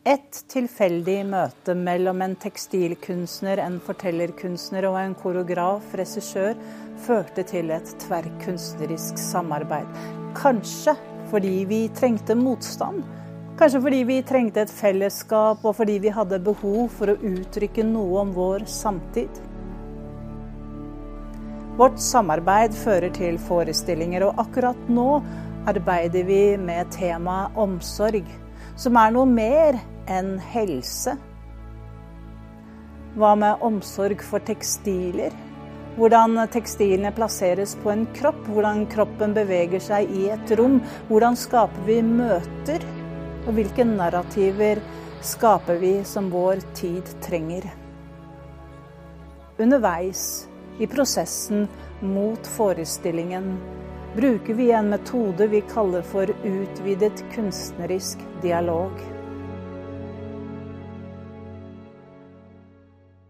Et tilfeldig møte mellom en tekstilkunstner, en fortellerkunstner og en koreograf-regissør førte til et tverrkunstnerisk samarbeid. Kanskje fordi vi trengte motstand, kanskje fordi vi trengte et fellesskap og fordi vi hadde behov for å uttrykke noe om vår samtid. Vårt samarbeid fører til forestillinger, og akkurat nå arbeider vi med temaet omsorg, som er noe mer enn helse. Hva med omsorg for tekstiler? Hvordan tekstilene plasseres på en kropp, hvordan kroppen beveger seg i et rom, hvordan skaper vi møter, og hvilke narrativer skaper vi som vår tid trenger. Underveis i prosessen mot forestillingen bruker vi en metode vi kaller for utvidet kunstnerisk dialog.